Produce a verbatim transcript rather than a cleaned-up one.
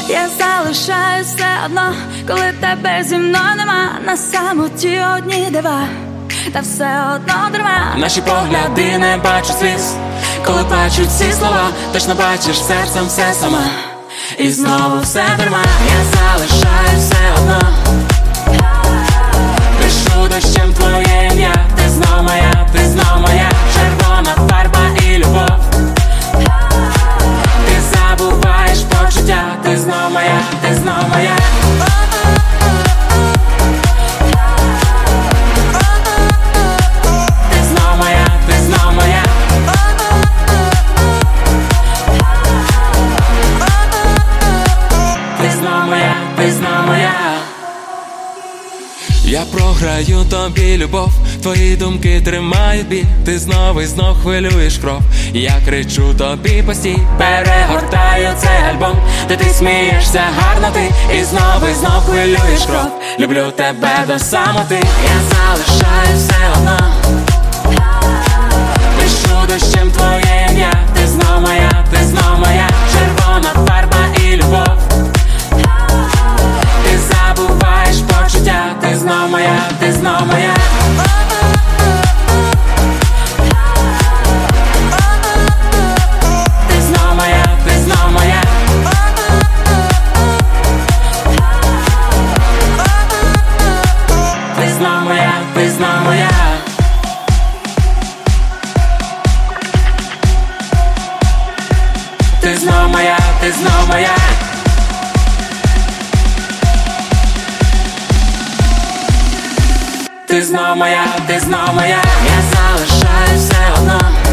Я залишаюсь все одно, коли тебе зі мною нема. На самоті одні дива, та все одно дарма. Наші погляди не бачать сліз, коли плачуть ці слова. Точно бачиш серцем все сама, і знову все дарма. Я залишаюсь все одно, пишу дощем твоє ім'я. Ти знов моя, ти знов моя, червона фарба і любов. Ти забуваєш почуття, ти знов моя, ти знов моя. Ти знов моя, ти знов моя. Ти знов моя, ти знов моя. Я програю тобі любов, твої думки тримають біль. Ти знов і знов хвилюєш кров, я кричу тобі постій. Перегортаю цей альбом, де ти смієшся гарно ти. І знов і знов хвилюєш кров, люблю тебе до самоти. Я залишаюсь все одно, пишу дощем твоє ім'я. Ти знов моя, ти знов моя, червона фарба і любов. Ти забуваєш почуття, ти знов моя, ти знов моя. Ти знов моя, ти знов моя. Ти знов моя, ти знов моя. Ти знов моя, ти знов моя. Ти знов моя, ти знов моя. Я залишаюсь все одно,